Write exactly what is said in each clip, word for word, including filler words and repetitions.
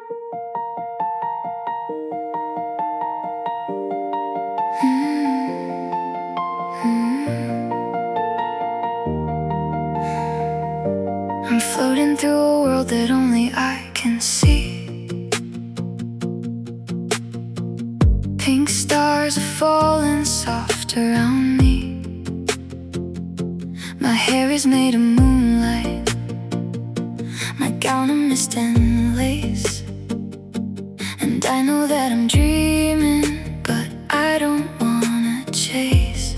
I'm floating through a world that only I can see. Pink stars are falling soft around me. My hair is made of moonlight, my gown of mist and lace. And I know that I'm dreaming, but I don't wanna chase.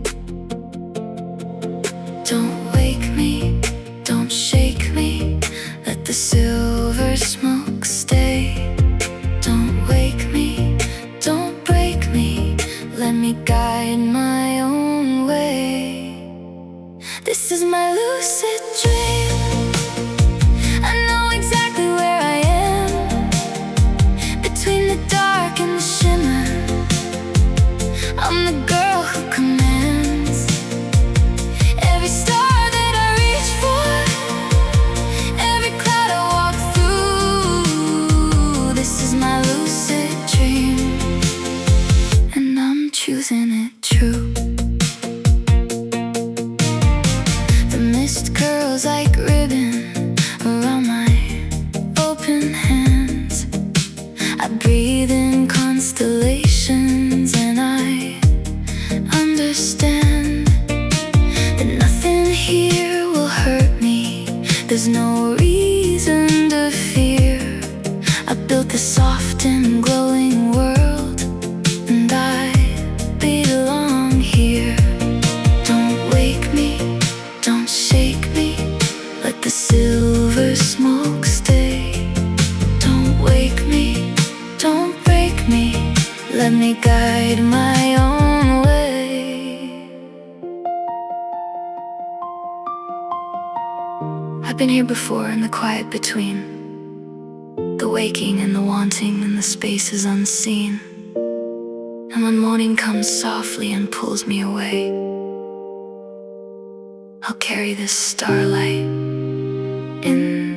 Don't wake me, don't shake me, let the silver smoke stay. Don't wake me, don't break me, let me guide my own way. This is my lucid dream, I know exactly where I am, between the dark and the shimmer. I'm the girl who commands every star that I reach for, every cloud I walk through. This is my lucid dream, and I'm choosing it true. The mist curls like ribbon around my open hands. I breathe in constellations, and I understand that nothing here will hurt me. There's no reason to fear. I built this soft and glowing world, and I belong here. Don't wake me, don't shake me, let the silver smoke stay. Don't wake me, don't break me, let me guide my own way. I've been here before in the quiet between, the waking and the wanting and the spaces unseen. And when morning comes softly and pulls me away, I'll carry this starlight in